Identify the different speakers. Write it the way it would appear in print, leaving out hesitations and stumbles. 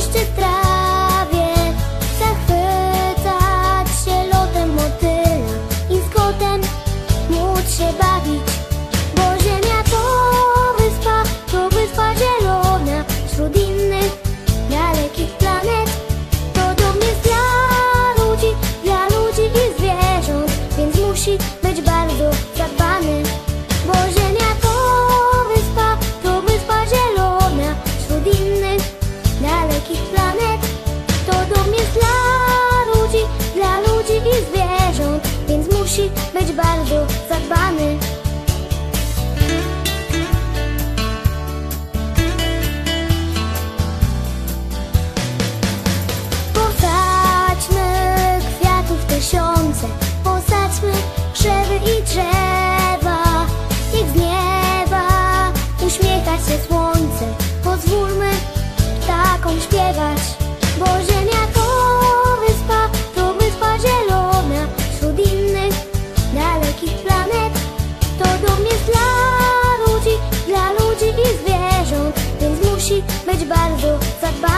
Speaker 1: deszcze w trawie, zachwycać się lotem motyla i z kotem móc się bawić. Bo Ziemia to wyspa zielona wśród innych dalekich planet. To dom jest dla ludzi i zwierząt, więc musi być bardzo zadbany. Bo Ziemia to wyspa zielona wśród innych dalekich planet. To dom jest dla ludzi i zwierząt, więc musi być bardzo zadbany. Posadźmy kwiatów tysiące, posadźmy krzewy i drzewa. Niech z nieba uśmiecha się słońce, pozwólmy ptakom śpiewać. Bo Ziemia to wyspa zielona wśród innych dalekich planet. To dom jest dla ludzi i zwierząt, więc musi być bardzo zadbany.